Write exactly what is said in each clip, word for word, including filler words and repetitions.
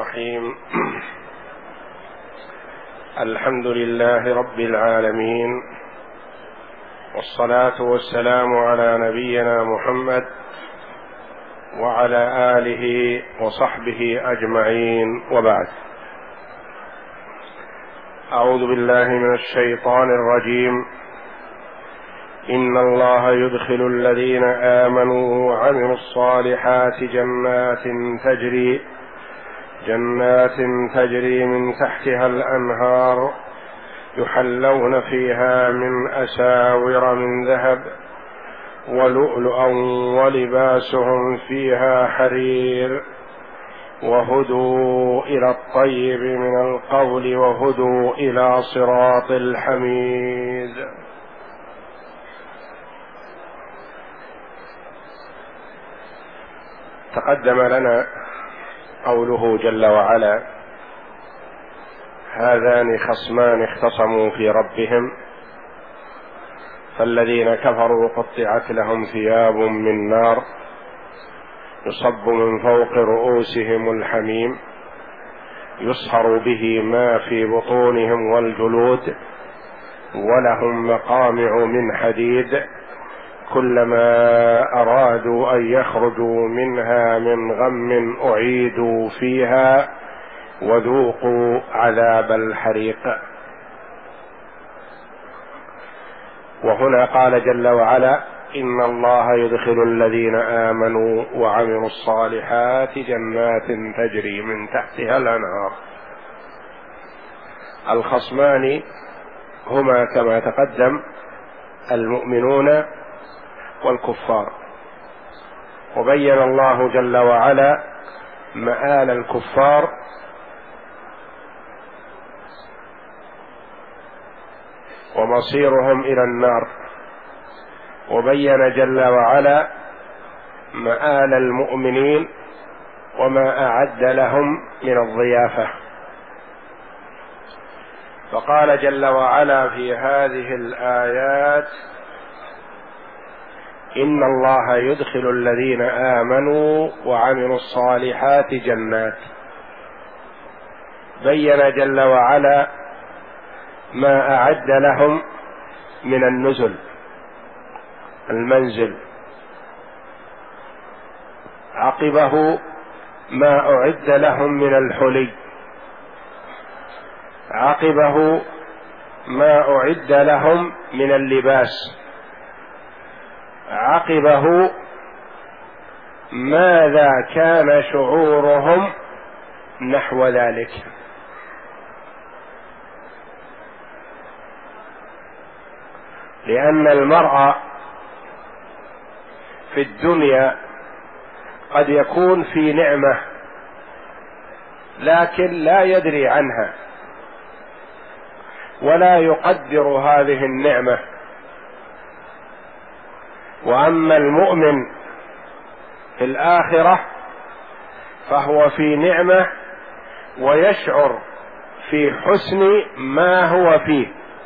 الرحيم. الحمد لله رب العالمين، والصلاة والسلام على نبينا محمد وعلى آله وصحبه أجمعين، وبعد. أعوذ بالله من الشيطان الرجيم. إن الله يدخل الذين آمنوا وعملوا الصالحات جنات تجري جنات تجري من تحتها الأنهار يحلون فيها من أساور من ذهب ولؤلؤا ولباسهم فيها حرير وهدوا إلى الطيب من القول وهدوا إلى صراط الحميد. تقدم لنا قوله جل وعلا: هذان خصمان اختصموا في ربهم فالذين كفروا قطعت لهم ثياب من نار يصب من فوق رؤوسهم الحميم يصهر به ما في بطونهم والجلود ولهم مقامع من حديد كلما أرادوا أن يخرجوا منها من غم أعيدوا فيها وذوقوا عذاب الحريق. وهنا قال جل وعلا: إن الله يدخل الذين آمنوا وعملوا الصالحات جنات تجري من تحتها الأنهار. الخصمان هما كما تقدم المؤمنون والكفار، وبين الله جل وعلا مآل الكفار ومصيرهم إلى النار، وبين جل وعلا مآل المؤمنين وما أعد لهم من الضيافة. فقال جل وعلا في هذه الآيات: إن الله يدخل الذين آمنوا وعملوا الصالحات جنات. بين جل وعلا ما أعد لهم من النزل المنزل، عقبه ما أعد لهم من الحلي، عقبه ما أعد لهم من اللباس، عقبه ماذا كان شعورهم نحو ذلك. لأن المرء في الدنيا قد يكون في نعمة لكن لا يدري عنها ولا يقدر هذه النعمة. وأما المؤمن في الآخرة فهو في نعمة ويشعر في حسن ما هو فيه،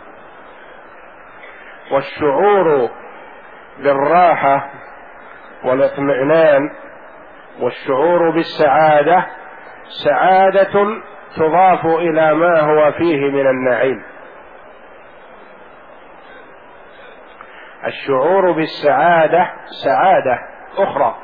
والشعور بالراحة والاطمئنان والشعور بالسعادة سعادة تضاف إلى ما هو فيه من النعيم. الشعور بالسعادة سعادة أخرى.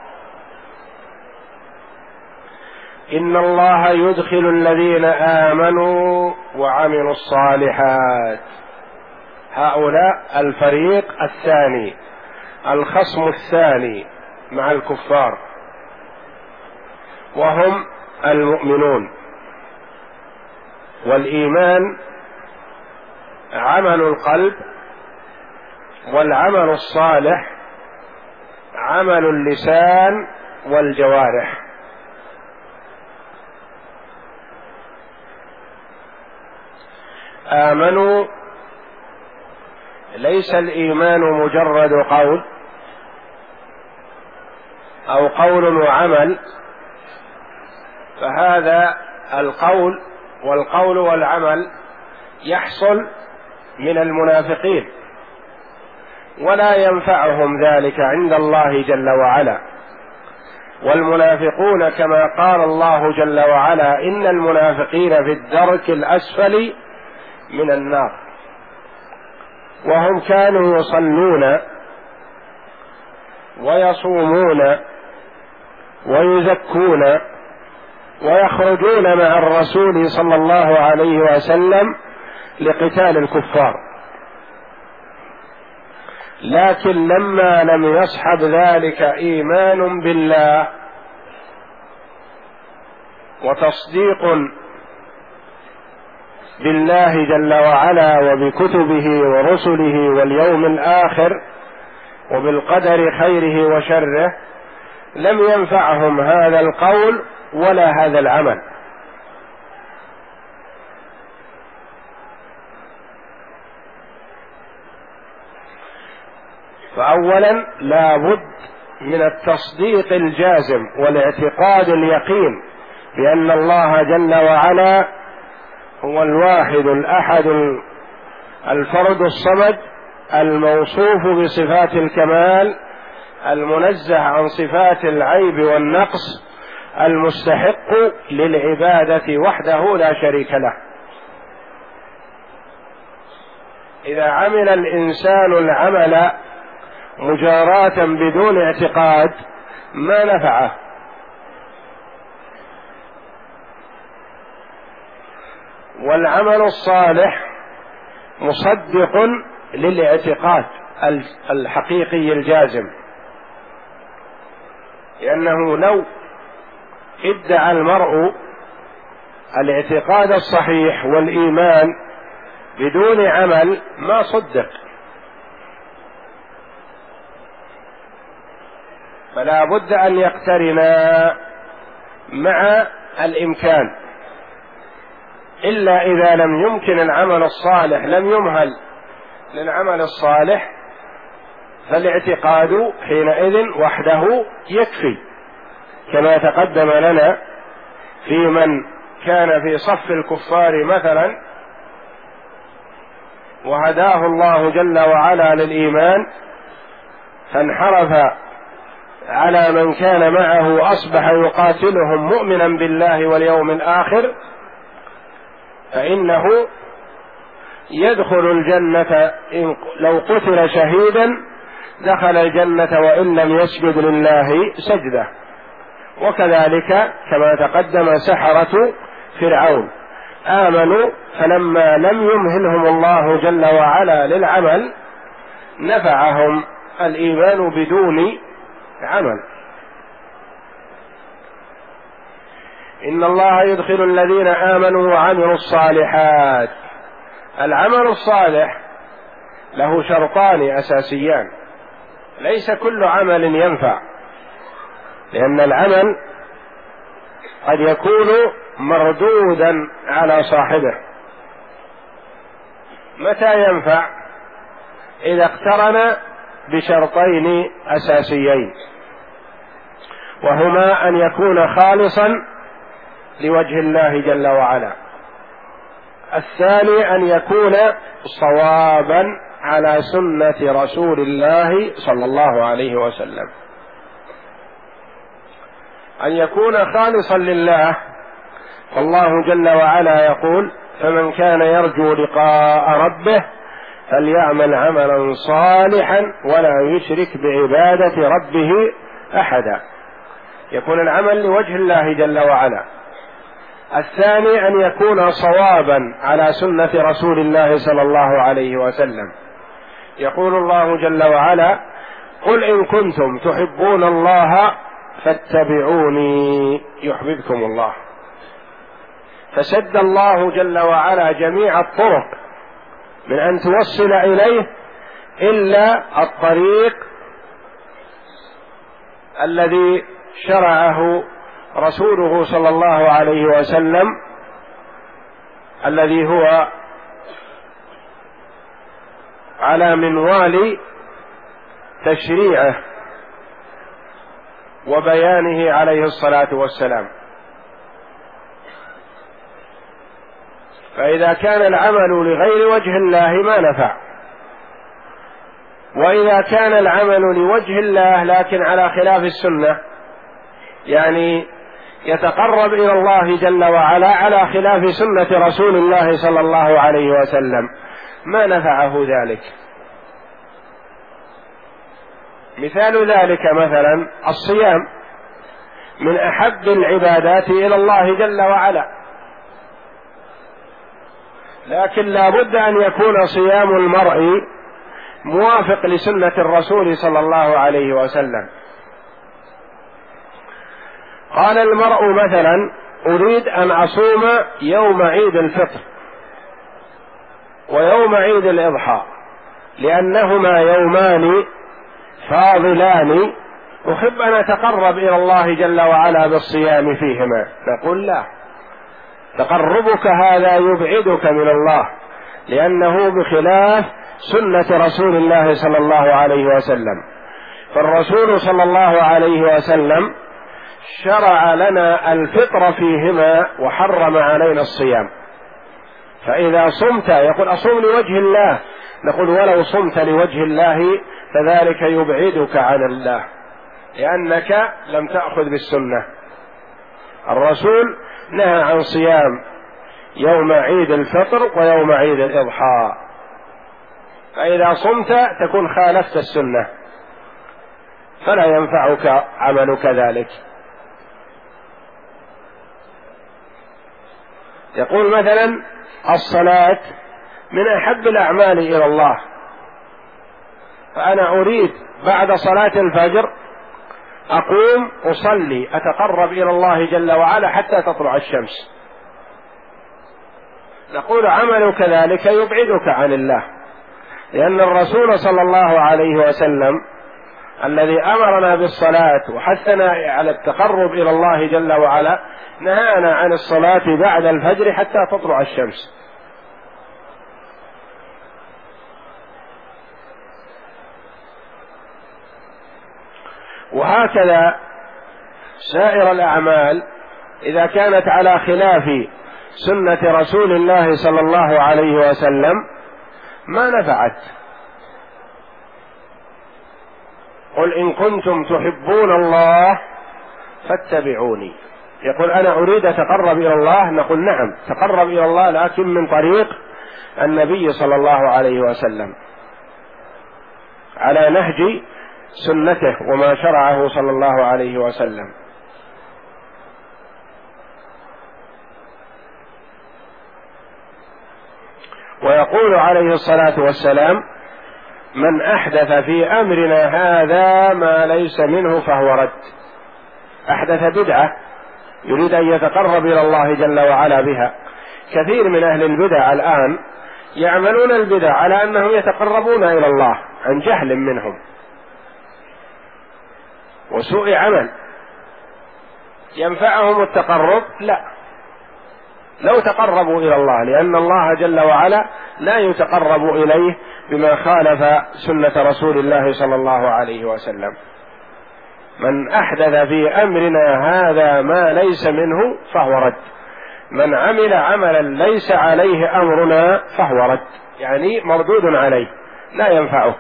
إن الله يدخل الذين آمنوا وعملوا الصالحات، هؤلاء الفريق الثاني، الخصم الثاني مع الكفار، وهم المؤمنون. والإيمان عمل القلب، والعمل الصالح عمل اللسان والجوارح. آمنوا ليس الإيمان مجرد قول أو قول وعمل، فهذا القول والقول والعمل يحصل من المنافقين ولا ينفعهم ذلك عند الله جل وعلا، والمنافقون كما قال الله جل وعلا إن المنافقين في الدرك الأسفل من النار، وهم كانوا يصلون ويصومون ويزكون ويخرجون مع الرسول صلى الله عليه وسلم لقتال الكفار، لكن لما لم يصحب ذلك إيمان بالله وتصديق بالله جل وعلا وبكتبه ورسله واليوم الآخر وبالقدر خيره وشره، لم ينفعهم هذا القول ولا هذا العمل. فأولا لا بد من التصديق الجازم والاعتقاد اليقين بأن الله جل وعلا هو الواحد الأحد الفرد الصمد الموصوف بصفات الكمال المنزه عن صفات العيب والنقص المستحق للعبادة وحده لا شريك له. إذا عمل الإنسان العمل مجاراة بدون اعتقاد ما نفعه، والعمل الصالح مصدق للاعتقاد الحقيقي الجازم، لأنه لو ادعى المرء الاعتقاد الصحيح والإيمان بدون عمل ما صدق، فلا بد أن يقترنا مع الإمكان، إلا إذا لم يمكن العمل الصالح لم يمهل للعمل الصالح فالاعتقاد حينئذ وحده يكفي، كما تقدم لنا في من كان في صف الكفار مثلا وهداه الله جل وعلا للإيمان فانحرف على من كان معه أصبح يقاتلهم مؤمنا بالله واليوم الآخر، فإنه يدخل الجنة إن لو قتل شهيدا دخل الجنة وإن لم يسجد لله سجدة. وكذلك كما تقدم سحرة فرعون آمنوا فلما لم يمهلهم الله جل وعلا للعمل نفعهم الإيمان بدون عمل. إن الله يدخل الذين آمنوا وعملوا الصالحات. العمل الصالح له شرطان أساسيان، ليس كل عمل ينفع، لأن العمل قد يكون مردودا على صاحبه. متى ينفع؟ إذا اقترن بشرطين أساسيين، وهما أن يكون خالصا لوجه الله جل وعلا، الثاني أن يكون صوابا على سنة رسول الله صلى الله عليه وسلم. أن يكون خالصا لله، فالله جل وعلا يقول فمن كان يرجو لقاء ربه فليعمل عملا صالحا ولا يشرك بعبادة ربه أحدا، يكون العمل لوجه الله جل وعلا. الثاني أن يكون صوابا على سنة رسول الله صلى الله عليه وسلم، يقول الله جل وعلا قل إن كنتم تحبون الله فاتبعوني يحببكم الله. فسد الله جل وعلا جميع الطرق من أن توصل إليه إلا الطريق الذي شرعه رسوله صلى الله عليه وسلم، الذي هو على منوال تشريعه وبيانه عليه الصلاة والسلام. فإذا كان العمل لغير وجه الله ما نفع، وإذا كان العمل لوجه الله لكن على خلاف السنة يعني يتقرب إلى الله جل وعلا على خلاف سنة رسول الله صلى الله عليه وسلم، ما نفعه ذلك. مثال ذلك مثلا الصيام من أحب العبادات إلى الله جل وعلا، لكن لا بد أن يكون صيام المرء موافق لسنة الرسول صلى الله عليه وسلم. قال المرء مثلا أريد أن أصوم يوم عيد الفطر ويوم عيد الإضحى لأنهما يومان فاضلان، أحب أن أتقرب إلى الله جل وعلا بالصيام فيهما. نقول لا، تقربك هذا يبعدك من الله، لأنه بخلاف سنة رسول الله صلى الله عليه وسلم. فالرسول صلى الله عليه وسلم شرع لنا الفطر فيهما وحرم علينا الصيام. فإذا صمت يقول أصوم لوجه الله، نقول ولو صمت لوجه الله فذلك يبعدك عن الله، لأنك لم تأخذ بالسنة. الرسول نهى عن صيام يوم عيد الفطر ويوم عيد الإضحى، فإذا صمت تكون خالفت السنة فلا ينفعك عملك ذلك. يقول مثلا الصلاة من أحب الأعمال إلى الله، فأنا أريد بعد صلاة الفجر أقوم أصلي أتقرب إلى الله جل وعلا حتى تطلع الشمس. نقول عملك ذلك يبعدك عن الله، لأن الرسول صلى الله عليه وسلم الذي أمرنا بالصلاة وحثنا على التقرب إلى الله جل وعلا نهانا عن الصلاة بعد الفجر حتى تطلع الشمس. وهكذا سائر الأعمال إذا كانت على خلاف سنة رسول الله صلى الله عليه وسلم ما نفعت. قل إن كنتم تحبون الله فاتبعوني. يقول أنا أريد أتقرب إلى الله، نقول نعم تقرب إلى الله لكن من طريق النبي صلى الله عليه وسلم على نهج سنته وما شرعه صلى الله عليه وسلم. ويقول عليه الصلاة والسلام من أحدث في أمرنا هذا ما ليس منه فهو رد. أحدث بدعة يريد أن يتقرب إلى الله جل وعلا بها. كثير من أهل البدع الآن يعملون البدع على أنهم يتقربون إلى الله عن جهل منهم وسوء عمل. ينفعهم التقرب؟ لا، لو تقربوا إلى الله، لأن الله جل وعلا لا يتقرب إليه بما خالف سنة رسول الله صلى الله عليه وسلم. من أحدث في أمرنا هذا ما ليس منه فهو رد. من عمل عملا ليس عليه أمرنا فهو رد، يعني مردود عليه لا ينفعه.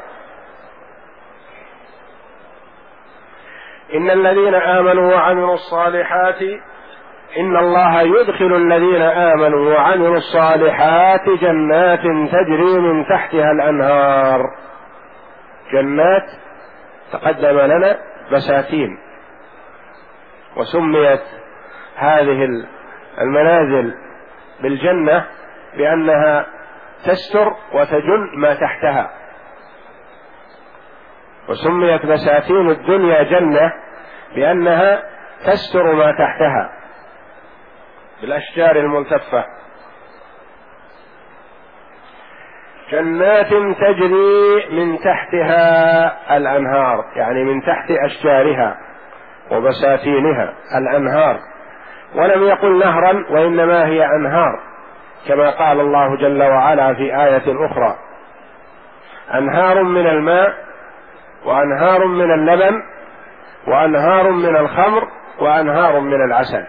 إن الذين آمنوا وعملوا الصالحات إن الله يدخل الذين آمنوا وعملوا الصالحات جنات تجري من تحتها الأنهار. جنات تقدم لنا بساتين، وسميت هذه المنازل بالجنة بأنها تستر وتجن ما تحتها، وسميت بساتين الدنيا جنة بأنها تستر ما تحتها بالأشجار الملتفة. جنات تجري من تحتها الأنهار، يعني من تحت أشجارها وبساتينها الأنهار، ولم يقل نهرا وإنما هي أنهار كما قال الله جل وعلا في آية أخرى: أنهار من الماء وأنهار من اللبن وأنهار من الخمر وأنهار من العسل.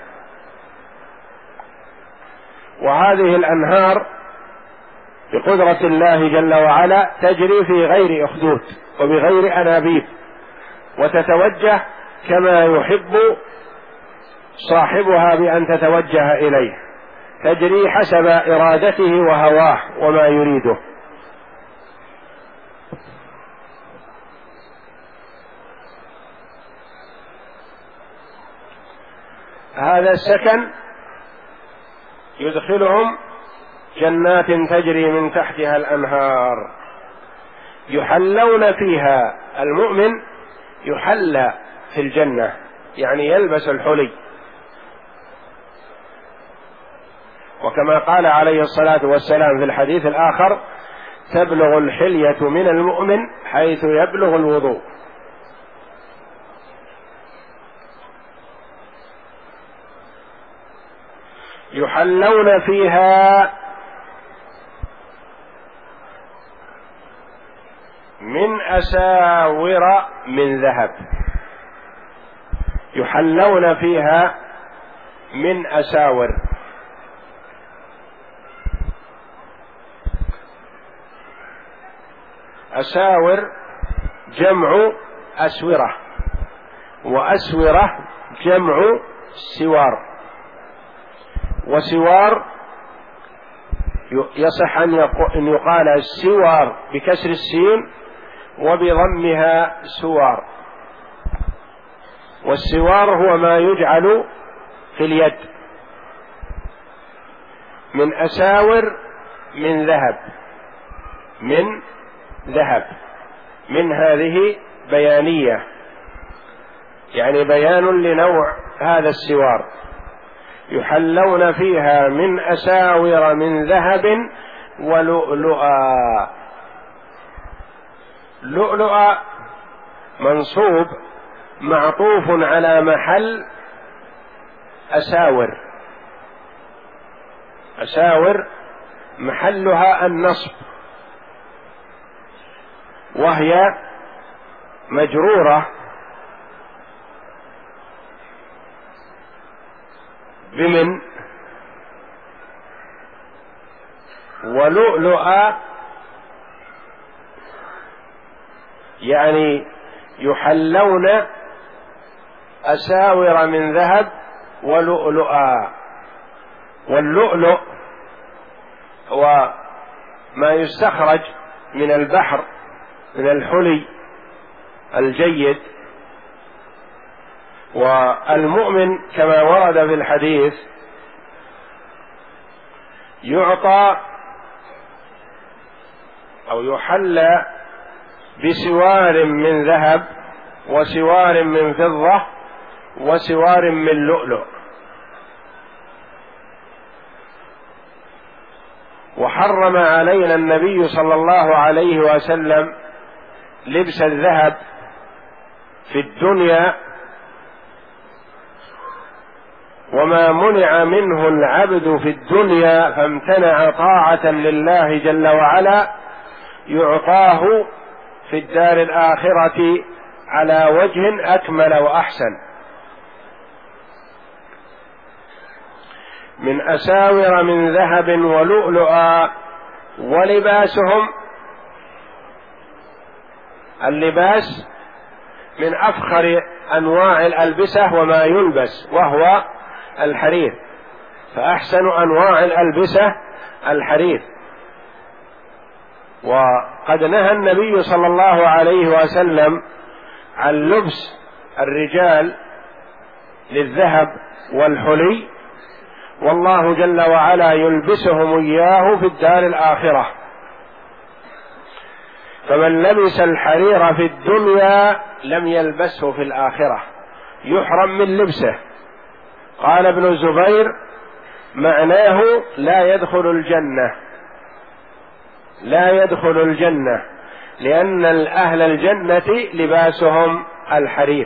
وهذه الأنهار بقدرة الله جل وعلا تجري في غير أخدود وبغير أنابيب، وتتوجه كما يحب صاحبها بأن تتوجه إليه، تجري حسب إرادته وهواه وما يريده. هذا السكن يدخلهم جنات تجري من تحتها الأنهار يحلون فيها. المؤمن يحلى في الجنة، يعني يلبس الحلي، وكما قال عليه الصلاة والسلام في الحديث الآخر: تبلغ الحلية من المؤمن حيث يبلغ الوضوء. يحلون فيها من أساور من ذهب. يحلون فيها من أساور. أساور جمع أسورة، وأسورة جمع سوار. وسوار يصح أن يقال السوار بكسر السين وبضمها سوار. والسوار هو ما يجعل في اليد. من أساور من ذهب، من ذهب، من هذه بيانية، يعني بيان لنوع هذا السوار. يحلون فيها من أساور من ذهب ولؤلؤا. لؤلؤا منصوب معطوف على محل أساور. أساور محلها النصب، وهي مجرورة بمن. ولؤلؤا يعني يحلون أساور من ذهب ولؤلؤا. واللؤلؤ هو ما يستخرج من البحر من الحلي الجيد. والمؤمن كما ورد في الحديث يعطى أو يحلى بسوار من ذهب وسوار من فضة وسوار من لؤلؤ. وحرم علينا النبي صلى الله عليه وسلم لبس الذهب في الدنيا، وما منع منه العبد في الدنيا فامتنع طاعة لله جل وعلا يعطاه في الدار الآخرة على وجه أكمل وأحسن. من أساور من ذهب ولؤلؤا. ولباسهم، اللباس من أفخر أنواع الألبسة وما يلبس، وهو الحرير، فأحسن أنواع الألبسة الحرير. وقد نهى النبي صلى الله عليه وسلم عن لبس الرجال للذهب والحلي، والله جل وعلا يلبسهم إياه في الدار الآخرة. فمن لبس الحرير في الدنيا لم يلبسه في الآخرة، يحرم من لبسه. قال ابن الزبير معناه لا يدخل الجنة، لا يدخل الجنة، لأن أهل الجنة لباسهم الحرير.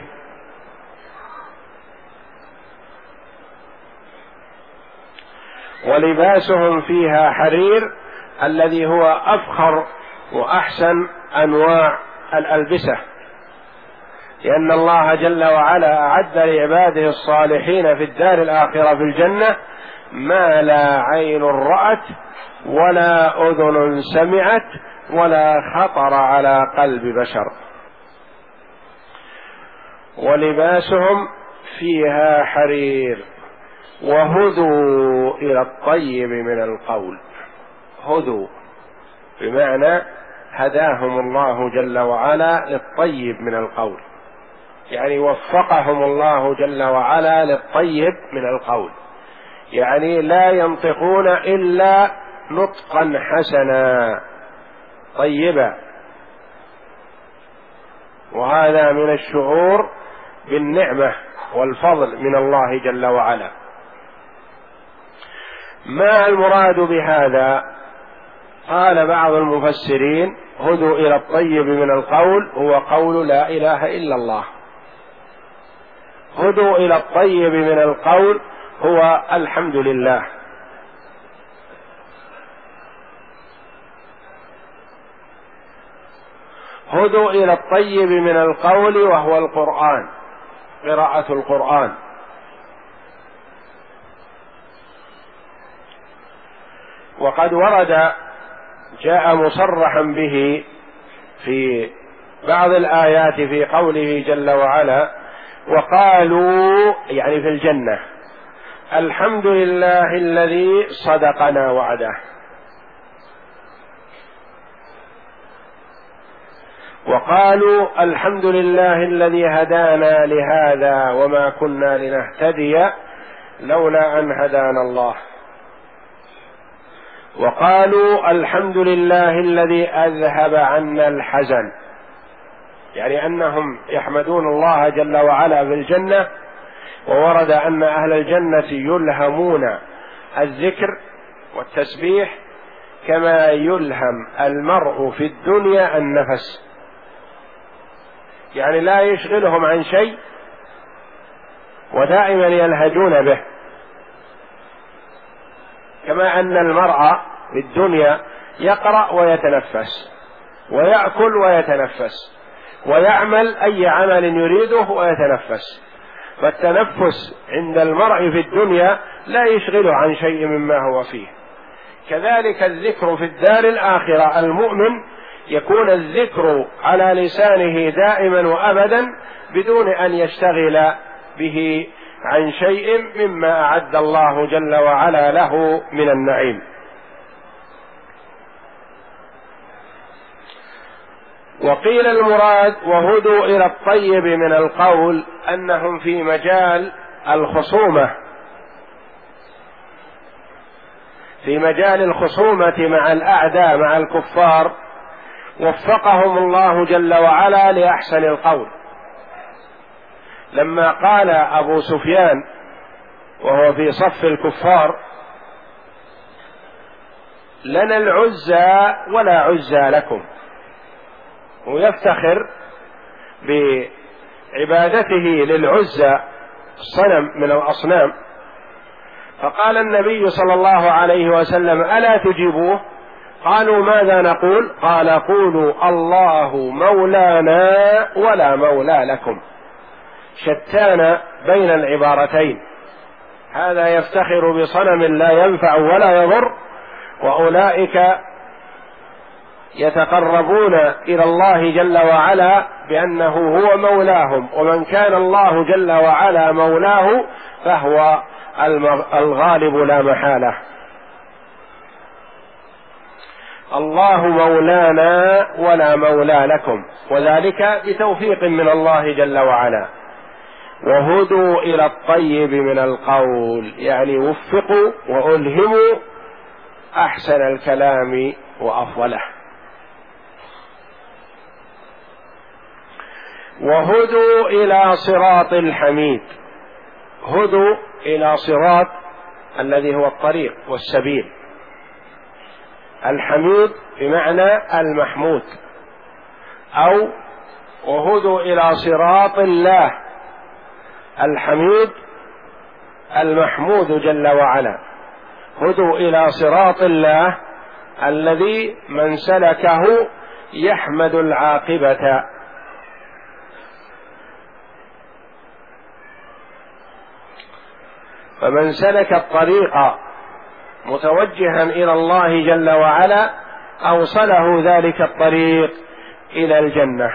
ولباسهم فيها حرير الذي هو أفخر وأحسن أنواع الألبسة، لأن الله جل وعلا أعد لعباده الصالحين في الدار الآخرة في الجنة ما لا عين رأت ولا أذن سمعت ولا خطر على قلب بشر. ولباسهم فيها حرير. وهدوا إلى الطيب من القول. هدوا بمعنى هداهم الله جل وعلا للطيب من القول، يعني وفقهم الله جل وعلا للطيب من القول، يعني لا ينطقون إلا نطقا حسنا طيبا، وهذا من الشعور بالنعمة والفضل من الله جل وعلا. ما المراد بهذا؟ قال بعض المفسرين: هدوا إلى الطيب من القول هو قول لا إله إلا الله. هدوا إلى الطيب من القول هو الحمد لله. هدوا إلى الطيب من القول وهو القرآن، قراءة القرآن. وقد ورد جاء مصرحا به في بعض الآيات في قوله جل وعلا: وقالوا، يعني في الجنة: الحمد لله الذي صدقنا وعده. وقالوا: الحمد لله الذي هدانا لهذا وما كنا لنهتدي لولا أن هدانا الله. وقالوا: الحمد لله الذي أذهب عنا الحزن، يعني أنهم يحمدون الله جل وعلا في الجنة. وورد أن أهل الجنة يلهمون الذكر والتسبيح كما يلهم المرء في الدنيا النفس، يعني لا يشغلهم عن شيء ودائما يلهجون به، كما أن المرء في الدنيا يقرأ ويتنفس ويأكل ويتنفس ويعمل أي عمل يريده ويتنفس، فالتنفس عند المرء في الدنيا لا يشغله عن شيء مما هو فيه. كذلك الذكر في الدار الآخرة، المؤمن يكون الذكر على لسانه دائما وأبدا بدون أن يشتغل به عن شيء مما أعد الله جل وعلا له من النعيم. وقيل المراد وهدوا إلى الطيب من القول أنهم في مجال الخصومة، في مجال الخصومة مع الأعداء مع الكفار، وفقهم الله جل وعلا لأحسن القول. لما قال أبو سفيان وهو في صف الكفار: لنا العزى ولا عزى لكم، ويفتخر بعبادته للعزى الصنم من الأصنام، فقال النبي صلى الله عليه وسلم: ألا تجيبوه؟ قالوا: ماذا نقول؟ قال: قولوا الله مولانا ولا مولى لكم. شتان بين العبارتين، هذا يفتخر بصنم لا ينفع ولا يضر، وأولئك يتقربون إلى الله جل وعلا بأنه هو مولاهم، ومن كان الله جل وعلا مولاه فهو الغالب لا محالة. الله مولانا ولا مولى لكم، وذلك بتوفيق من الله جل وعلا. وهدوا إلى الطيب من القول، يعني وفقوا وألهموا أحسن الكلام وأفضله. وهدوا إلى صراط الحميد، هدوا إلى صراط الذي هو الطريق والسبيل، الحميد بمعنى المحمود، أو وهدوا إلى صراط الله الحميد المحمود جل وعلا. هدوا إلى صراط الله الذي من سلكه يحمد العاقبة. فمن سلك الطريق متوجها إلى الله جل وعلا أوصله ذلك الطريق إلى الجنة.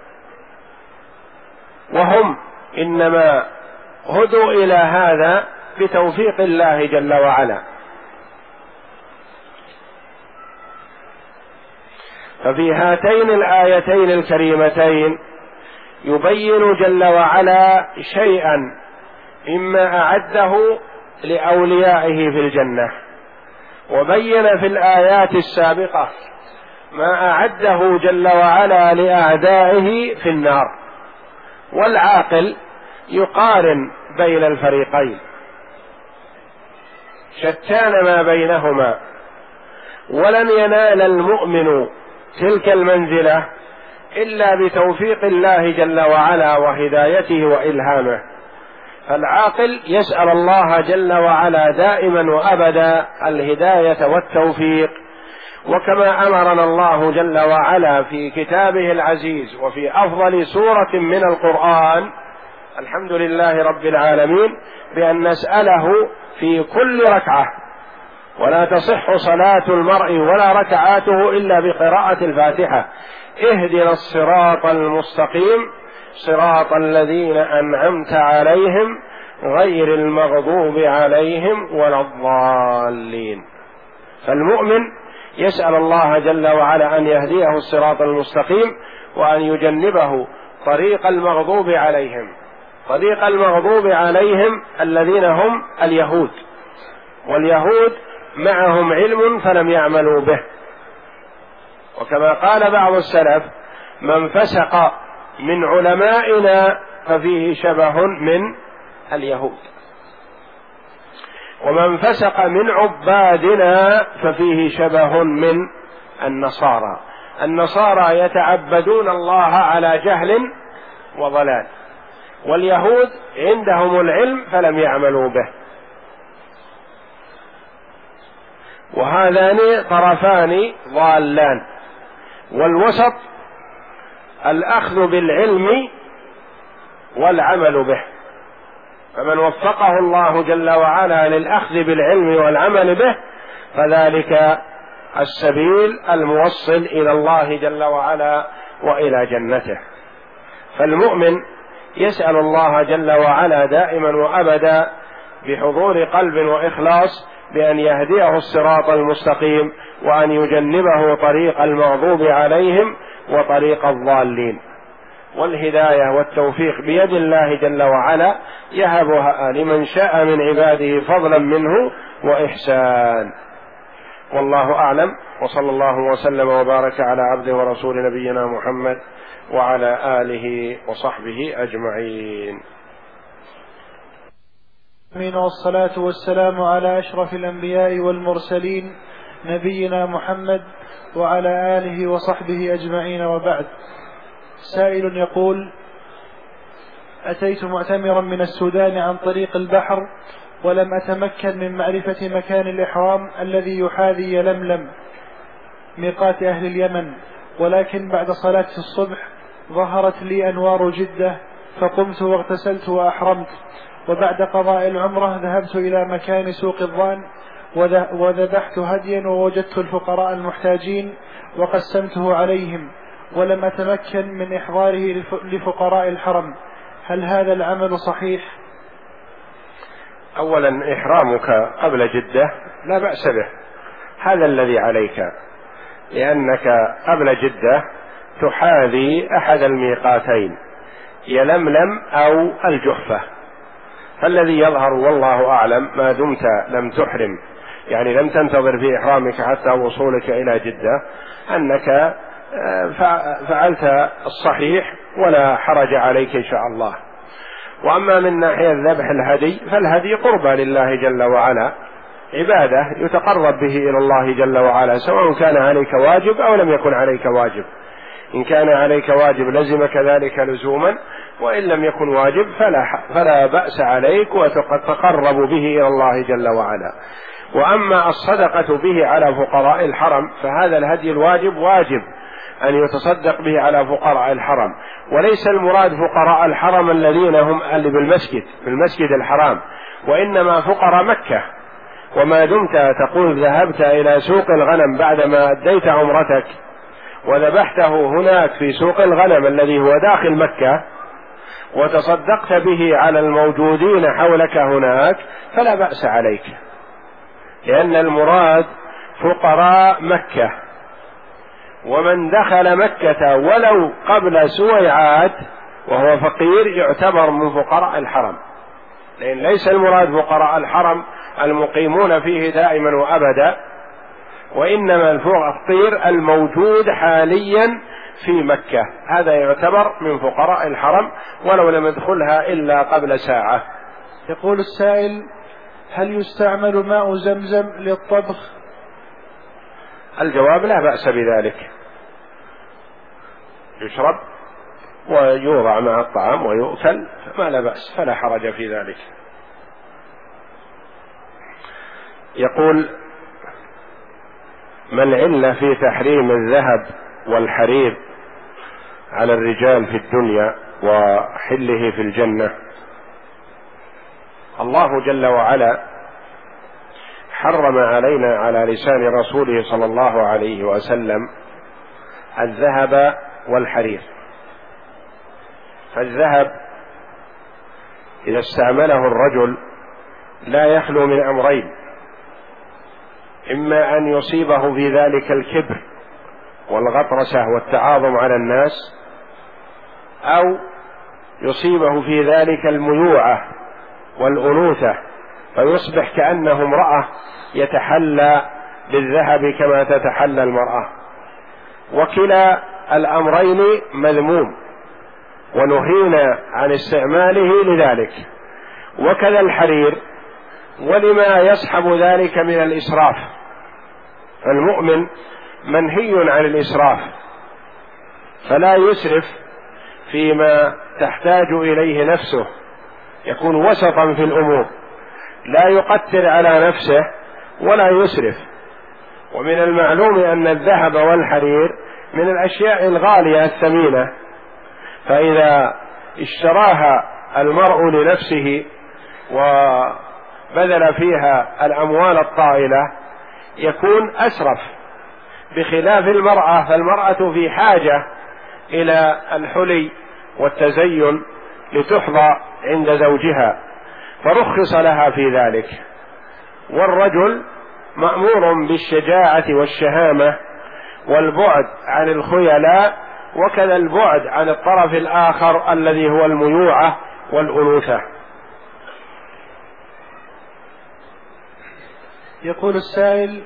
وهم إنما هدوا إلى هذا بتوفيق الله جل وعلا. ففي هاتين الآيتين الكريمتين يبين جل وعلا شيئا مما أعده لأوليائه في الجنة، وبين في الآيات السابقة ما أعده جل وعلا لأعدائه في النار. والعاقل يقارن بين الفريقين، شتان ما بينهما، ولن ينال المؤمن تلك المنزلة إلا بتوفيق الله جل وعلا وهدايته وإلهامه. فالعاقل يسأل الله جل وعلا دائما وأبدا الهداية والتوفيق، وكما أمرنا الله جل وعلا في كتابه العزيز وفي أفضل سورة من القرآن الحمد لله رب العالمين بأن نسأله في كل ركعة، ولا تصح صلاة المرء ولا ركعاته إلا بقراءة الفاتحة: اهدنا الصراط المستقيم صراط الذين أنعمت عليهم غير المغضوب عليهم ولا الضالين. فالمؤمن يسأل الله جل وعلا أن يهديه الصراط المستقيم وأن يجنبه طريق المغضوب عليهم. طريق المغضوب عليهم الذين هم اليهود، واليهود معهم علم فلم يعملوا به، وكما قال بعض السلف: من فسق من علمائنا ففيه شبه من اليهود، ومن فسق من عبادنا ففيه شبه من النصارى. النصارى يتعبدون الله على جهل وضلال، واليهود عندهم العلم فلم يعملوا به. وهذان طرفان ضالان، والوسط الأخذ بالعلم والعمل به. فمن وفقه الله جل وعلا للأخذ بالعلم والعمل به فذلك السبيل الموصل إلى الله جل وعلا وإلى جنته. فالمؤمن يسأل الله جل وعلا دائما وأبدا بحضور قلب وإخلاص بأن يهديه الصراط المستقيم، وأن يجنبه طريق المغضوب عليهم وطريق الضالين. والهداية والتوفيق بيد الله جل وعلا يهبها لمن شاء من عباده فضلا منه وإحسان. والله أعلم، وصلى الله وسلم وبارك على عبده ورسول نبينا محمد وعلى آله وصحبه أجمعين. آمين. والصلاة والسلام على أشرف الأنبياء والمرسلين نبينا محمد وعلى آله وصحبه أجمعين، وبعد. سائل يقول: أتيت معتمرا من السودان عن طريق البحر، ولم أتمكن من معرفة مكان الإحرام الذي يحاذي يلملم ميقات أهل اليمن، ولكن بعد صلاة الصبح ظهرت لي أنوار جدة فقمت واغتسلت وأحرمت، وبعد قضاء العمرة ذهبت إلى مكان سوق الظان وذبحت هديا ووجدت الفقراء المحتاجين وقسمته عليهم، ولم أتمكن من إحضاره لفقراء الحرم. هل هذا العمل صحيح؟ أولا، إحرامك قبل جدة لا بأس به، هذا الذي عليك، لأنك قبل جدة تحاذي أحد الميقاتين، يلملم أو الجحفة. فالذي يظهر والله أعلم ما دمت لم تحرم، يعني لم تنتظر في إحرامك حتى وصولك إلى جدة، أنك فعلت الصحيح ولا حرج عليك إن شاء الله. وأما من ناحية ذبح الهدي فالهدي قربى لله جل وعلا، عبادة يتقرب به إلى الله جل وعلا، سواء كان عليك واجب أو لم يكن عليك واجب. إن كان عليك واجب لزمك ذلك لزوما، وإن لم يكن واجب فلا, فلا بأس عليك وتتقرب به إلى الله جل وعلا. وأما الصدقة به على فقراء الحرم فهذا الهدي الواجب واجب أن يتصدق به على فقراء الحرم، وليس المراد فقراء الحرم الذين هم اللي بالمسجد في المسجد الحرام، وإنما فقراء مكة. وما دمت تقول ذهبت إلى سوق الغنم بعدما أديت عمرتك وذبحته هناك في سوق الغنم الذي هو داخل مكة، وتصدقت به على الموجودين حولك هناك فلا بأس عليك، لأن المراد فقراء مكة، ومن دخل مكة ولو قبل سويعات وهو فقير يعتبر من فقراء الحرم، لأن ليس المراد فقراء الحرم المقيمون فيه دائما وأبدا، وإنما الفقير الموجود حاليا في مكة، هذا يعتبر من فقراء الحرم ولو لم يدخلها إلا قبل ساعة. يقول السائل: هل يستعمل ماء زمزم للطبخ؟ الجواب: لا بأس بذلك، يشرب ويوضع مع الطعام ويؤكل، فما لا بأس، فلا حرج في ذلك. يقول: ما العلة في تحريم الذهب والحرير على الرجال في الدنيا وحله في الجنة؟ الله جل وعلا حرم علينا على لسان رسوله صلى الله عليه وسلم الذهب والحرير. فالذهب إذا استعمله الرجل لا يخلو من أمرين: إما أن يصيبه في ذلك الكبر والغطرسة والتعاظم على الناس، أو يصيبه في ذلك الميوعة والأنوثة فيصبح كأنه امرأة يتحلى بالذهب كما تتحلى المرأة، وكلا الأمرين مذموم ونهينا عن استعماله لذلك. وكذا الحرير، ولما يصحب ذلك من الإسراف، فالمؤمن منهي عن الإسراف، فلا يسرف فيما تحتاج إليه نفسه، يكون وسطا في الأمور، لا يقتر على نفسه ولا يسرف. ومن المعلوم أن الذهب والحرير من الأشياء الغالية الثمينة، فإذا اشتراها المرء لنفسه وبذل فيها الأموال الطائلة يكون أسرف، بخلاف المرأة، فالمرأة في حاجة إلى الحلي والتزين لتحظى عند زوجها، فرخص لها في ذلك. والرجل مأمور بالشجاعة والشهامة والبعد عن الخيلاء، وكذا البعد عن الطرف الآخر الذي هو الميوعة والأنوثة. يقول السائل: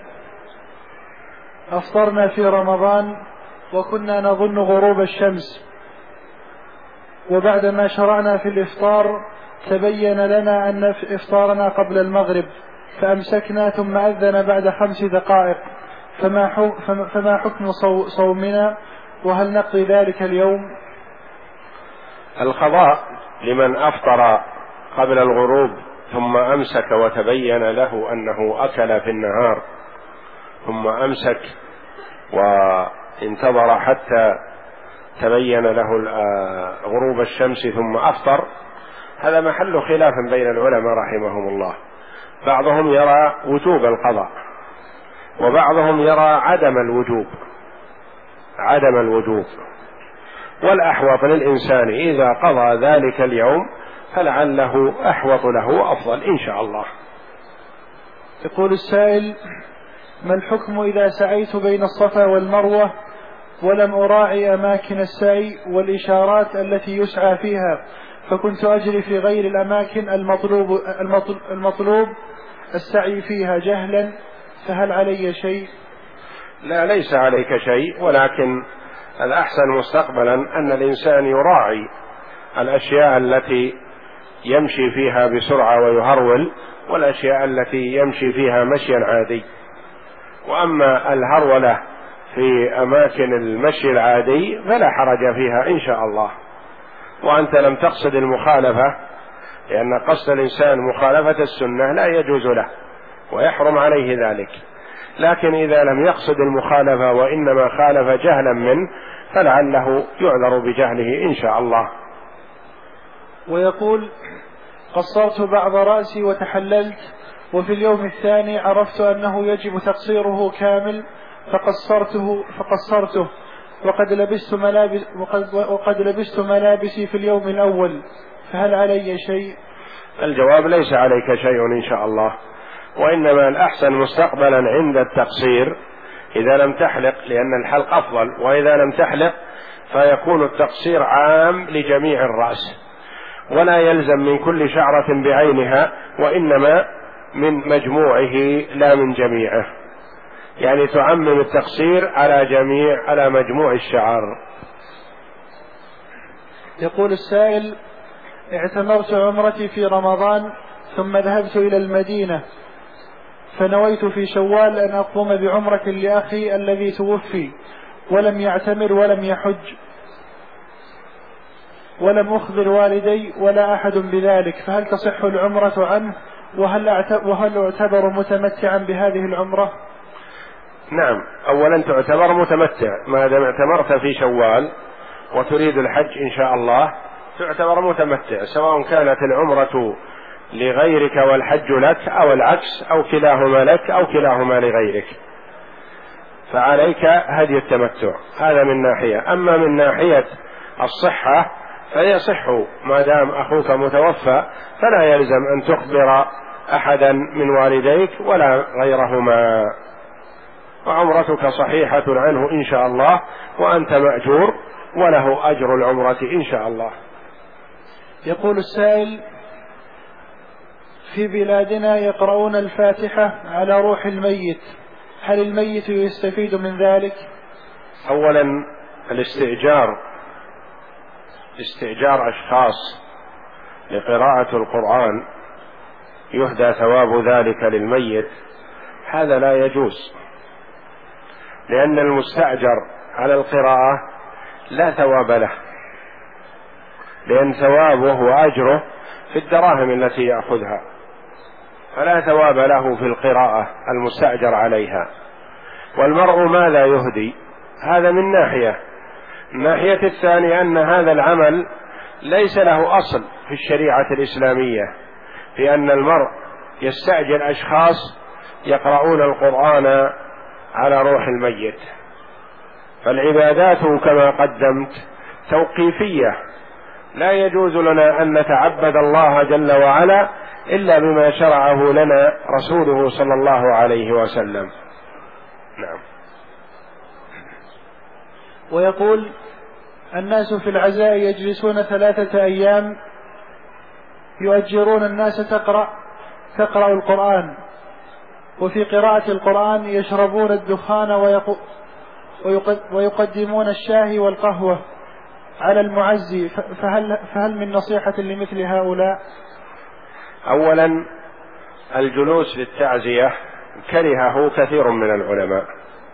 أفطرنا في رمضان وكنا نظن غروب الشمس، وبعدما شرعنا في الإفطار تبين لنا أن إفطارنا قبل المغرب، فأمسكنا ثم أذن بعد خمس دقائق، فما فما حكم صومنا، وهل نقضي ذلك اليوم؟ القضاء لمن أفطر قبل الغروب ثم أمسك وتبين له أنه أكل في النهار ثم أمسك وانتظر حتى تبين له غروب الشمس ثم أفطر، هذا محل خلاف بين العلماء رحمهم الله. بعضهم يرى وجوب القضاء، وبعضهم يرى عدم الوجوب عدم الوجوب والأحوط للإنسان إذا قضى ذلك اليوم فلعله أحوط له أفضل إن شاء الله. يقول السائل: ما الحكم إذا سعيت بين الصفا والمروة ولم أراعي أماكن السعي والإشارات التي يسعى فيها، فكنت أجري في غير الأماكن المطلوب, المطلوب السعي فيها جهلا، فهل علي شيء؟ لا، ليس عليك شيء، ولكن الأحسن مستقبلا أن الإنسان يراعي الأشياء التي يمشي فيها بسرعة ويهرول، والأشياء التي يمشي فيها مشيا عادي. وأما الهرولة في أماكن المشي العادي فلا حرج فيها إن شاء الله، وأنت لم تقصد المخالفة، لأن قصد الإنسان مخالفة السنة لا يجوز له ويحرم عليه ذلك، لكن إذا لم يقصد المخالفة وإنما خالف جهلا منه فلعله يعذر بجهله إن شاء الله. ويقول: قصرت بعض رأسي وتحللت، وفي اليوم الثاني عرفت أنه يجب تقصيره كامل فقصرته, فقصرته وقد لبست ملابس وقد, وقد لبست ملابسي في اليوم الأول، فهل علي شيء؟ الجواب: ليس عليك شيء إن شاء الله، وإنما الأحسن مستقبلا عند التقصير إذا لم تحلق، لأن الحلق أفضل، وإذا لم تحلق فيكون التقصير عام لجميع الرأس، ولا يلزم من كل شعرة بعينها، وإنما من مجموعه لا من جميعه، يعني تعمم التقصير على جميع على مجموع الشعر. يقول السائل: اعتمرت عمرتي في رمضان ثم ذهبت إلى المدينة، فنويت في شوال أن أقوم بعمرة لأخي الذي توفي، ولم يعتمر ولم يحج، ولم أخبر والدي ولا أحد بذلك، فهل تصح العمرة عنه؟ وهل أعتبر متمتعا بهذه العمرة؟ نعم، أولا تعتبر متمتع ما دام اعتمرت في شوال وتريد الحج إن شاء الله، تعتبر متمتع، سواء كانت العمرة لغيرك والحج لك، أو العكس، أو كلاهما لك أو كلاهما لغيرك، فعليك هدي التمتع. هذا من ناحية. أما من ناحية الصحة فيصح ما دام أخوك متوفى، فلا يلزم أن تخبر أحدا من والديك ولا غيرهما، وعمرتك صحيحة عنه إن شاء الله، وأنت مأجور وله أجر العمرة إن شاء الله. يقول السائل: في بلادنا يقرؤون الفاتحة على روح الميت، هل الميت يستفيد من ذلك؟ أولا الاستئجار استئجار أشخاص لقراءة القرآن يهدى ثواب ذلك للميت، هذا لا يجوز، لأن المستأجر على القراءة لا ثواب له، لأن ثوابه وأجره في الدراهم التي يأخذها، فلا ثواب له في القراءة المستأجر عليها. والمرء ماذا يهدي؟ هذا من ناحية. الناحية الثانية أن هذا العمل ليس له أصل في الشريعة الإسلامية، في أن المرء يستأجر أشخاص يقرؤون القرآن على روح الميت، فالعبادات كما قدمت توقيفية، لا يجوز لنا أن نتعبد الله جل وعلا إلا بما شرعه لنا رسوله صلى الله عليه وسلم. نعم. ويقول: الناس في العزاء يجلسون ثلاثة أيام يؤجرون الناس تقرأ تقرأ القرآن، وفي قراءة القرآن يشربون الدخان ويقدمون الشاي والقهوة على المعزي، فهل, فهل من نصيحة لمثل هؤلاء؟ أولا الجلوس للتعزية كرهه كثير من العلماء،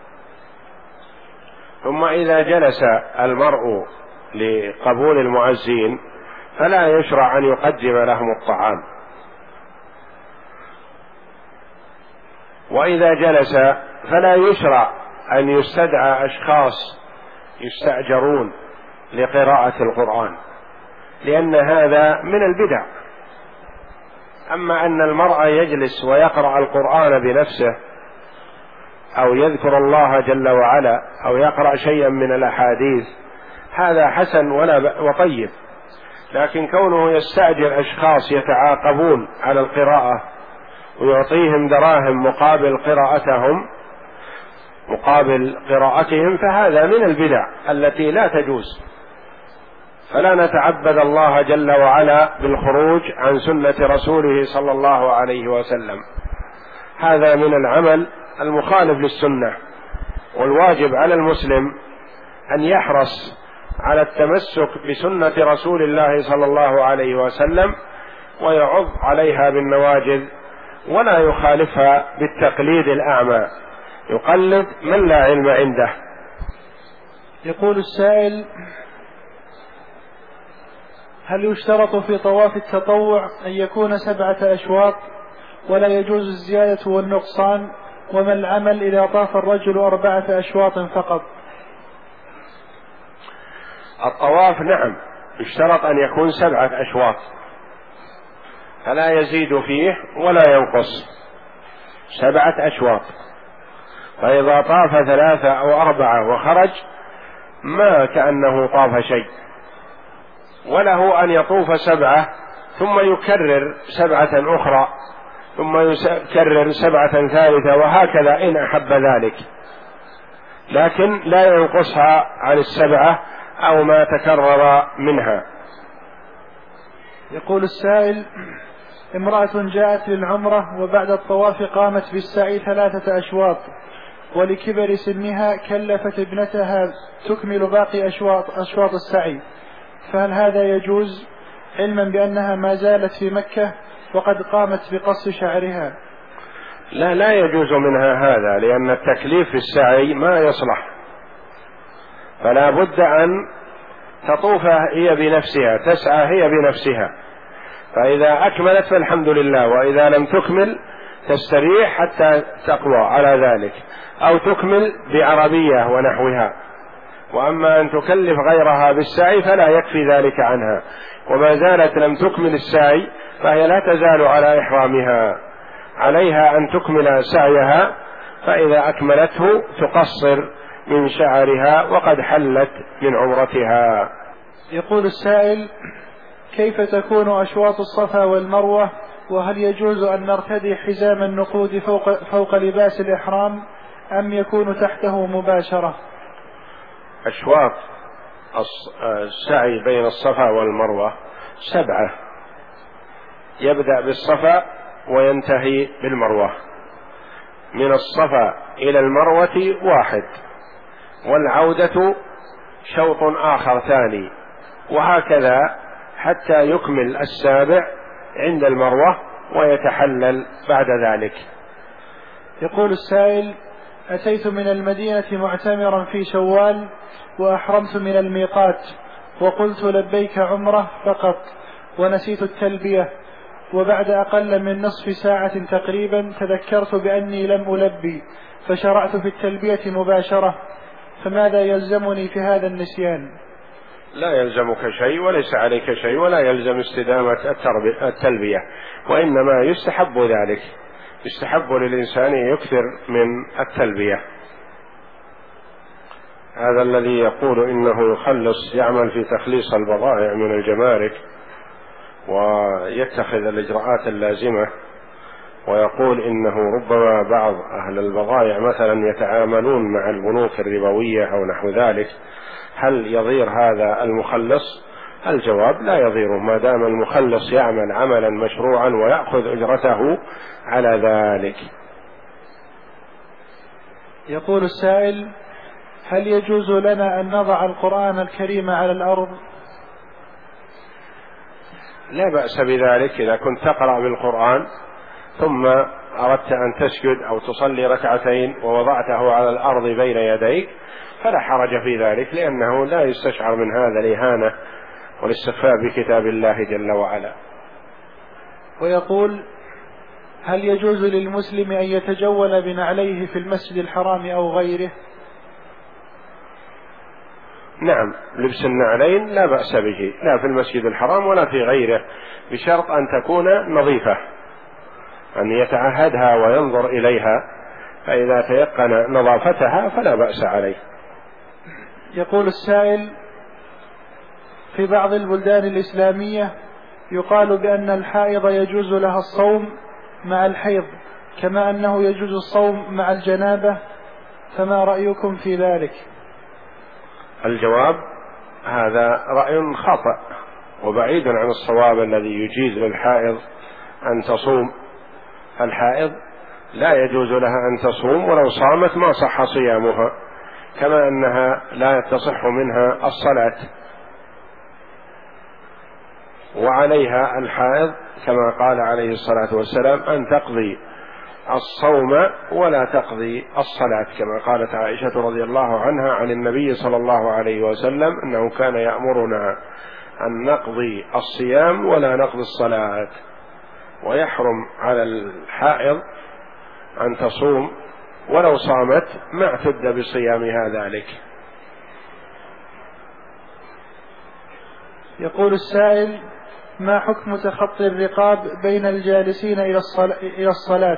ثم إذا جلس المرء لقبول المعزين فلا يشرع أن يقدم لهم الطعام، وإذا جلس فلا يشرع أن يستدعى أشخاص يستأجرون لقراءة القرآن، لأن هذا من البدع. أما أن المرء يجلس ويقرأ القرآن بنفسه، أو يذكر الله جل وعلا، أو يقرأ شيئا من الأحاديث، هذا حسن ولا وطيب، لكن كونه يستأجر أشخاص يتعاقبون على القراءة ويعطيهم دراهم مقابل قراءتهم مقابل قراءتهم فهذا من البدع التي لا تجوز. فلا نتعبد الله جل وعلا بالخروج عن سنة رسوله صلى الله عليه وسلم، هذا من العمل المخالف للسنة. والواجب على المسلم أن يحرص على التمسك بسنة رسول الله صلى الله عليه وسلم ويعض عليها بالنواجذ، ولا يخالفها بالتقليد الأعمى، يقلد من لا علم عنده. يقول السائل: هل يشترط في طواف التطوع أن يكون سبعة أشواط ولا يجوز الزيادة والنقصان؟ وما العمل إذا طاف الرجل أربعة أشواط فقط؟ الطواف نعم يشترط أن يكون سبعة أشواط، فلا يزيد فيه ولا ينقص، سبعة أشواط. فإذا طاف ثلاثة أو أربعة وخرج ما كأنه طاف شيء، وله أن يطوف سبعة ثم يكرر سبعة أخرى ثم يكرر سبعة ثالثة وهكذا إن أحب ذلك، لكن لا ينقصها عن السبعة أو ما تكرر منها. يقول السائل: امرأة جاءت للعمرة وبعد الطواف قامت بالسعي ثلاثة أشواط، ولكبر سنها كلفت ابنتها تكمل باقي أشواط, أشواط السعي، فهل هذا يجوز علما بأنها ما زالت في مكة وقد قامت بقص شعرها؟ لا لا يجوز منها هذا، لأن التكليف في السعي ما يصلح، فلا بد أن تطوف هي بنفسها، تسعى هي بنفسها، فإذا أكملت فالحمد لله، وإذا لم تكمل تستريح حتى تقوى على ذلك، أو تكمل بعربية ونحوها. وأما أن تكلف غيرها بالسعي فلا يكفي ذلك عنها، وما زالت لم تكمل السعي فهي لا تزال على إحرامها، عليها أن تكمل سعيها، فإذا أكملته تقصر من شعرها وقد حلت من عمرتها. يقول السائل: كيف تكون أشواط الصفا والمروة، وهل يجوز أن نرتدي حزام النقود فوق, فوق لباس الإحرام أم يكون تحته مباشرة؟ أشواط السعي بين الصفا والمروة سبعة، يبدأ بالصفا وينتهي بالمروة، من الصفا إلى المروة واحد، والعودة شوط آخر ثاني، وهكذا حتى يكمل السابع عند المروة ويتحلل بعد ذلك. يقول السائل: أتيت من المدينة معتمرا في شوال وأحرمت من الميقات وقلت لبيك عمرة فقط ونسيت التلبية، وبعد أقل من نصف ساعة تقريبا تذكرت بأني لم ألبي فشرعت في التلبية مباشرة، فماذا يلزمني في هذا النسيان؟ لا يلزمك شيء وليس عليك شيء، ولا يلزم استدامة التلبية، وإنما يستحب ذلك، يستحب للإنسان يكثر من التلبية. هذا الذي يقول إنه يخلص يعمل في تخليص البضائع من الجمارك ويتخذ الإجراءات اللازمة، ويقول إنه ربما بعض أهل البضائع مثلا يتعاملون مع البنوك الربوية أو نحو ذلك، هل يضير هذا المخلص؟ الجواب: لا يضيره، ما دام المخلص يعمل عملا مشروعا ويأخذ أجرته على ذلك. يقول السائل: هل يجوز لنا أن نضع القرآن الكريم على الأرض؟ لا بأس بذلك، إذا كنت تقرأ بالقرآن ثم أردت أن تسجد أو تصلي ركعتين ووضعته على الأرض بين يديك فلا حرج في ذلك، لأنه لا يستشعر من هذا الإهانة والاستخفاف بكتاب الله جل وعلا. ويقول: هل يجوز للمسلم أن يتجول بنعليه في المسجد الحرام أو غيره؟ نعم، لبس النعلين لا بأس به، لا في المسجد الحرام ولا في غيره، بشرط أن تكون نظيفة، أن يتعهدها وينظر إليها، فإذا تيقن نظافتها فلا بأس عليه. يقول السائل: في بعض البلدان الإسلامية يقال بأن الحائض يجوز لها الصوم مع الحيض كما أنه يجوز الصوم مع الجنابة، فما رأيكم في ذلك؟ الجواب: هذا رأي خطأ وبعيد عن الصواب الذي يجيز للحائض أن تصوم. الحائض لا يجوز لها أن تصوم، ولو صامت ما صح صيامها، كما أنها لا تصح منها الصلاة، وعليها الحائض كما قال عليه الصلاة والسلام أن تقضي الصوم ولا تقضي الصلاة، كما قالت عائشة رضي الله عنها عن النبي صلى الله عليه وسلم أنه كان يأمرنا أن نقضي الصيام ولا نقضي الصلاة. ويحرم على الحائض أن تصوم، ولو صامت ما اعتد بصيامها ذلك. يقول السائل: ما حكم تخطي الرقاب بين الجالسين إلى الصلاة؟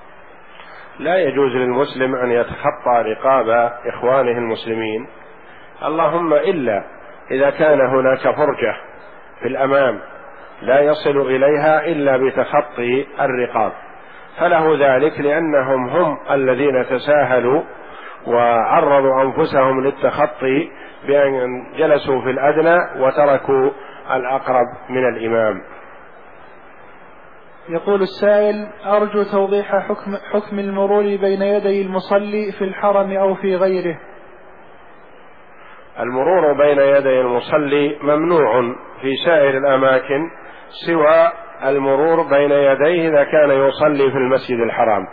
لا يجوز للمسلم أن يتخطى رقاب إخوانه المسلمين اللهم إلا إذا كان هناك فرجة في الأمام لا يصل إليها إلا بتخطي الرقاب فله ذلك، لأنهم هم الذين تساهلوا وعرضوا أنفسهم للتخطي بأن جلسوا في الأدنى وتركوا الأقرب من الإمام. يقول السائل: أرجو توضيح حكم, حكم المرور بين يدي المصلي في الحرم أو في غيره. المرور بين يدي المصلي ممنوع في سائر الأماكن سوى المرور بين يديه إذا كان يصلي في المسجد الحرام،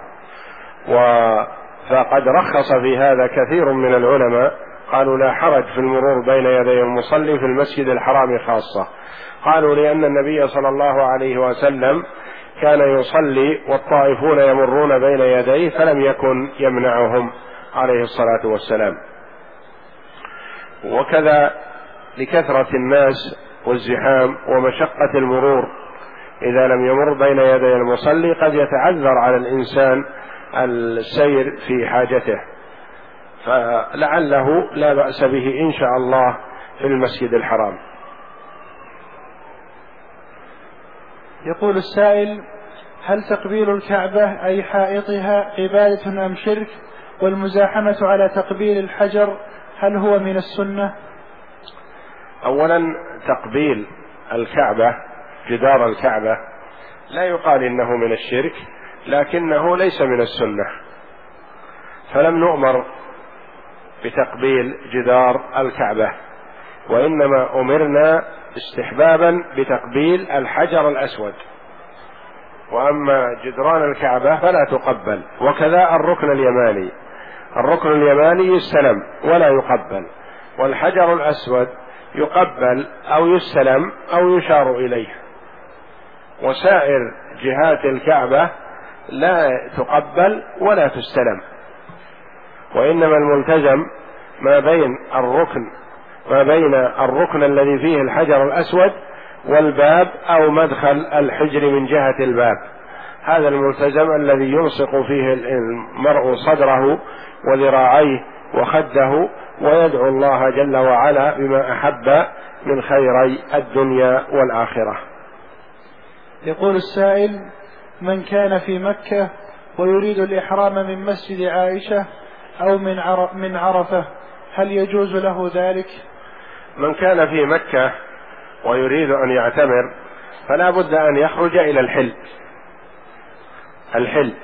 فقد رخص في هذا كثير من العلماء، قالوا لا حرج في المرور بين يدي المصلي في المسجد الحرام خاصة. قالوا لأن النبي صلى الله عليه وسلم كان يصلي والطائفون يمرون بين يديه فلم يكن يمنعهم عليه الصلاة والسلام. وكذا لكثرة الناس والزحام ومشقة المرور إذا لم يمر بين يدي المصلي قد يتعذر على الإنسان السير في حاجته، فلعله لا بأس به إن شاء الله في المسجد الحرام. يقول السائل: هل تقبيل الكعبة أي حائطها عبادة أم شرك؟ والمزاحمة على تقبيل الحجر هل هو من السنة؟ أولا تقبيل الكعبة جدار الكعبة لا يقال إنه من الشرك، لكنه ليس من السنة، فلم نؤمر بتقبيل جدار الكعبة، وإنما أمرنا استحبابا بتقبيل الحجر الأسود، وأما جدران الكعبة فلا تقبل. وكذا الركن اليماني، الركن اليماني يستلم ولا يقبل، والحجر الأسود يقبل أو يستلم أو يشار إليه. وسائر جهات الكعبة لا تقبل ولا تستلم، وإنما الملتزم ما بين الركن ما بين الركن الذي فيه الحجر الأسود والباب أو مدخل الحجر من جهة الباب، هذا الملتزم الذي يلصق فيه المرء صدره وذراعيه وخده ويدعو الله جل وعلا بما أحب من خيري الدنيا والآخرة. يقول السائل: من كان في مكة ويريد الإحرام من مسجد عائشة أو من من عرفة هل يجوز له ذلك؟ من كان في مكة ويريد أن يعتمر فلا بد أن يخرج إلى الحل الحل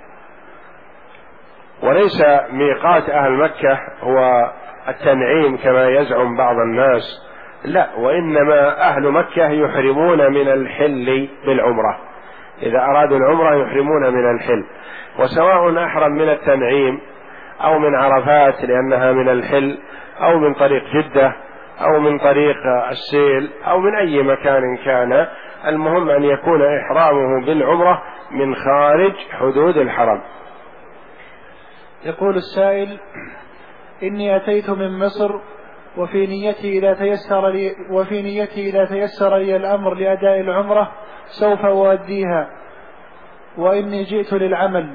وليس ميقات أهل مكة هو التنعيم كما يزعم بعض الناس، لا، وإنما أهل مكة يحرمون من الحل بالعمرة، إذا أرادوا العمرة يحرمون من الحل، وسواء أحرم من التنعيم أو من عرفات لأنها من الحل أو من طريق جدة أو من طريق السيل أو من أي مكان كان، المهم أن يكون إحرامه بالعمرة من خارج حدود الحرم. يقول السائل: إني أتيت من مصر وفي نيتي إذا تيسر لي وفي نيتي إذا تيسر لي الأمر لأداء العمرة سوف أؤديها، وإني جئت للعمل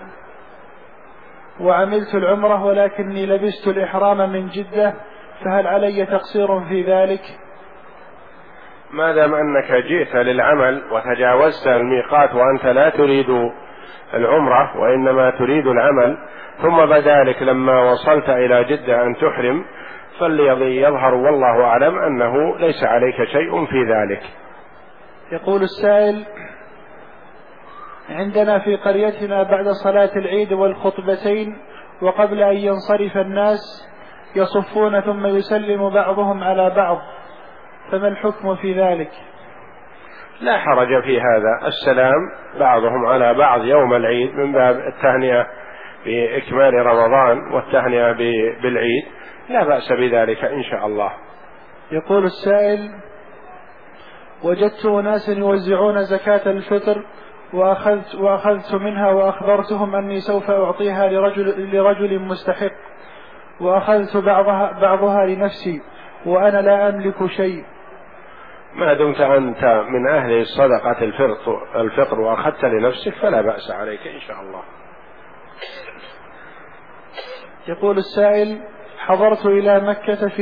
وعملت العمرة ولكني لبست الإحرام من جدة، فهل علي تقصير في ذلك؟ ما دام أنك جئت للعمل وتجاوزت الميقات وأنت لا تريد العمرة وإنما تريد العمل، ثم بذلك لما وصلت إلى جدة أن تحرم، فالذي يظهر والله أعلم أنه ليس عليك شيء في ذلك. يقول السائل: عندنا في قريتنا بعد صلاة العيد والخطبتين وقبل أن ينصرف الناس يصفون ثم يسلم بعضهم على بعض، فما الحكم في ذلك؟ لا حرج في هذا، السلام بعضهم على بعض يوم العيد من باب التهنئة بإكمال رمضان والتهنئة بالعيد، لا بأس بذلك إن شاء الله. يقول السائل: وجدت ناسا يوزعون زكاة الفطر وأخذت, وأخذت منها وأخبرتهم أني سوف أعطيها لرجل, لرجل مستحق، وأخذت بعضها, بعضها لنفسي وأنا لا أملك شيء. ما دمت أنت من أهل صدقة الفطر وأخذت لنفسك فلا بأس عليك إن شاء الله. يقول السائل: حضرت إلى مكة في